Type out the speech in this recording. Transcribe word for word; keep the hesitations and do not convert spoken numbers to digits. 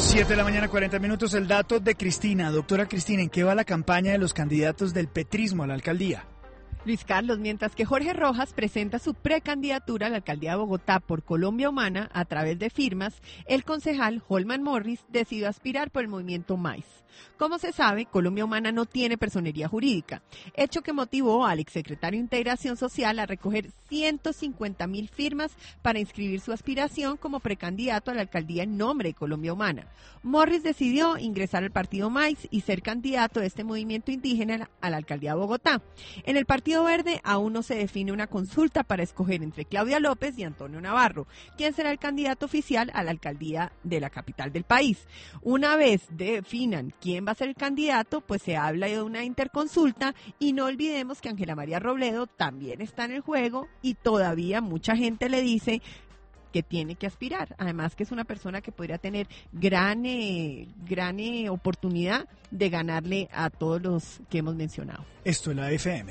Siete de la mañana, cuarenta minutos. El dato de Cristina. Doctora Cristina, ¿en qué va la campaña de los candidatos del petrismo a la alcaldía? Luis Carlos, mientras que Jorge Rojas presenta su precandidatura a la alcaldía de Bogotá por Colombia Humana a través de firmas, el concejal Holman Morris decidió aspirar por el movimiento MAIS. Como se sabe, Colombia Humana no tiene personería jurídica, hecho que motivó al exsecretario de Integración Social a recoger ciento cincuenta mil firmas para inscribir su aspiración como precandidato a la alcaldía en nombre de Colombia Humana. Morris decidió ingresar al partido MAIS y ser candidato de este movimiento indígena a la alcaldía de Bogotá. En el Partido Verde aún no se define una consulta para escoger entre Claudia López y Antonio Navarro, quien será el candidato oficial a la alcaldía de la capital del país. Una vez definan quién va a ser el candidato, pues se habla de una interconsulta y no olvidemos que Ángela María Robledo también está en el juego y todavía mucha gente le dice que tiene que aspirar, además que es una persona que podría tener gran, eh, gran eh, oportunidad de ganarle a todos los que hemos mencionado. Esto es la F M.